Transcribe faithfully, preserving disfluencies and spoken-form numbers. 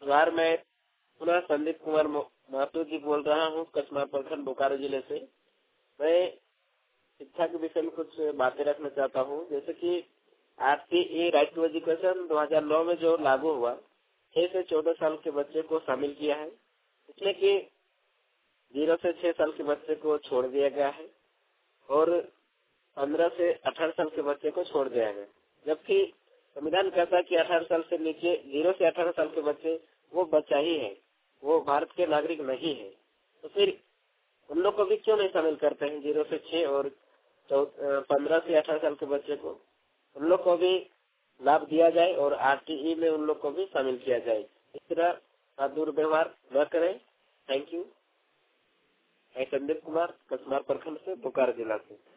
नमस्कार, मैं पुनः संदीप कुमार महतो जी बोल रहा हूँ, कस्बा प्रखंड बोकारो जिले से। मैं शिक्षा के विषय में कुछ बातें रखना चाहता हूँ। जैसे कि आरटीई राइट टू एजुकेशन दो हज़ार नौ में जो लागू हुआ, छह से चौदह साल के बच्चे को शामिल किया है, इसमें कि जीरो से छह साल के बच्चे को छोड़ दिया गया है और पंद्रह से अठारह साल के बच्चे को छोड़ दिया गया, जबकि संविधान कहता है कि अठारह साल से नीचे जीरो से अठारह साल के बच्चे वो बच्चा ही है, वो भारत के नागरिक नहीं है। तो फिर उन लोग को भी क्यों नहीं शामिल करते हैं? जीरो से छह और पंद्रह से अठारह साल के बच्चे को उन लोग को भी लाभ दिया जाए और आरटीई में उन लोग को भी शामिल किया जाए। इस तरह का दुर्व्यवहार न करें। Thank you. मैं संदीप कुमार, कस्बा प्रखंड से, बोकारो जिला से।